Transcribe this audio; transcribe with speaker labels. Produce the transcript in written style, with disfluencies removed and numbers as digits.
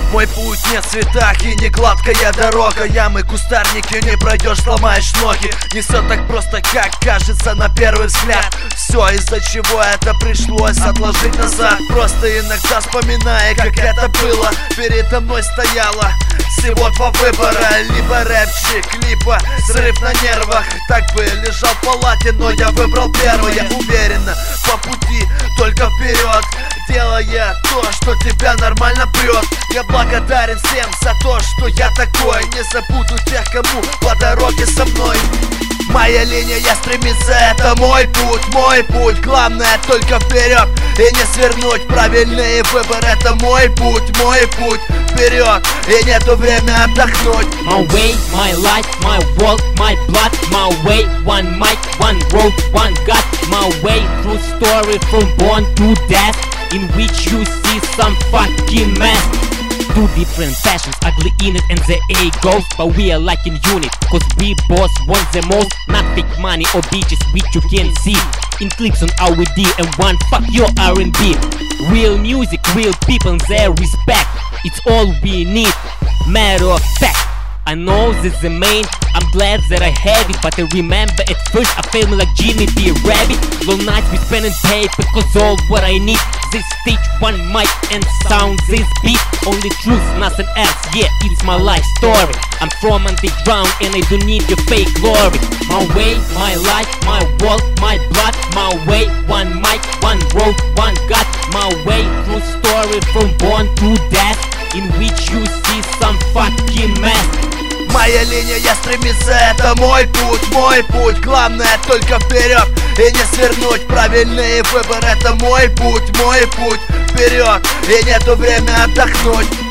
Speaker 1: Мой путь не в цветах и не гладкая дорога. Ямы, кустарники, не пройдешь, сломаешь ноги. Не все так просто, как кажется на первый взгляд. Все, из-за чего это пришлось отложить назад. Просто иногда вспоминая, как это было. Передо мной стояло всего два выбора: либо рэпчик, либо срыв на нервах. Так бы лежал в палате, но я выбрал первое. Уверенно, по пути, только вперед, делая то, что тебя нормально прет. Я благодарен всем за то, что я такой. Не забуду тех, кому по дороге со мной. Моя линия стремится, это мой путь. Главное только вперед и не свернуть. Правильный выбор, это мой путь вперед, и нету время отдохнуть.
Speaker 2: My way, my life, my world, my blood. My way, one mic, one road, one God. My way, true story from born to death, in which you see some fucking mess. Two different passions, ugly in it and the A goes, but we are like in unit, cause we both want the most. Not fake money or bitches which you can see in clips on our D, and one fuck your R&B. Real music, real people and their respect, it's all we need. Matter of fact, I know this is the main, I'm glad that I have it, but I remember at first I felt like Jimmy B. Rabbit. Long nights we spend in paper, cause all what I need, this stage, one mic and sound, this beat. Only truth, nothing else, yeah, it's my life story. I'm from underground and I don't need your fake glory. My way, my life, my world, my blood. My way, one mic, one road, one God. My way, true story from born to death, in which you see some fucking mess.
Speaker 1: Моя линия стремится, это мой путь. Главное только вперед и не свернуть. Правильный выбор, это мой путь вперед, и нету время отдохнуть.